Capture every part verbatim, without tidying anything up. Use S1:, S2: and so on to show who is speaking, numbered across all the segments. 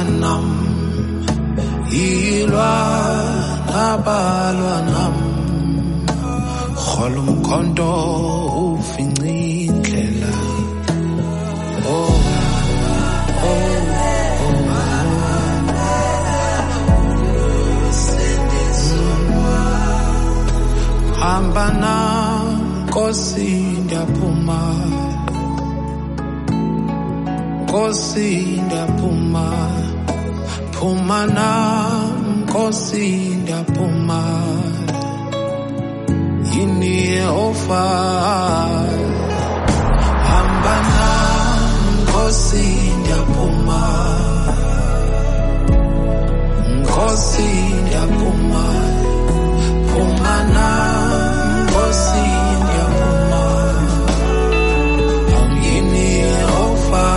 S1: nam ilwa nabalwa nam kholo mkhonto ufincindlela oh oh hamba nam Nkosi ndiyaphuma Nkosi ndiyaphuma phuma nam Nkosi ndiyaphuma yini Yehova hamba nam Nkosi ndiyaphuma Nkosi ndiyaphuma phuma nam Nkosi ndiyaphuma yini Yehova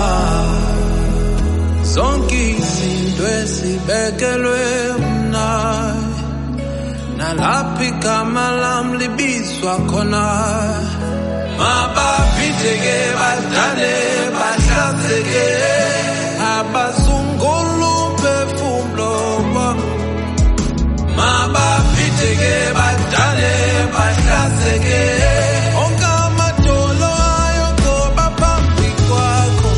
S1: zonke izinto ezibekelwe mna nalapho igama lam libizwa khona mababhideke badale bahlanzeke abasungula umphefumlo wam mababhideke badale bahlanzeke onke amadolo ayogoba phambi kwakho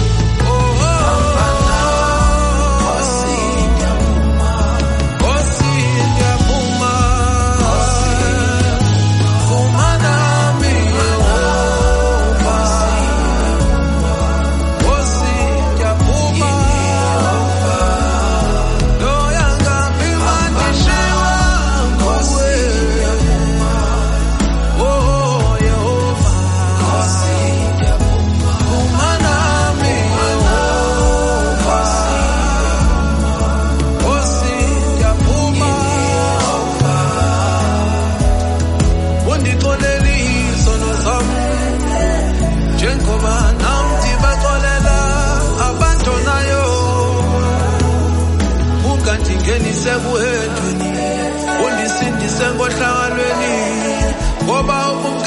S1: Sebuhendweni undisindise ngohlangalweni ngoba